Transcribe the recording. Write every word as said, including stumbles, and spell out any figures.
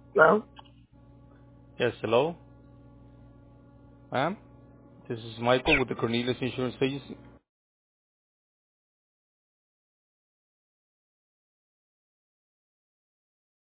Hello? Yes, hello, ma'am. This is Michael with the Cornelius Insurance Agency.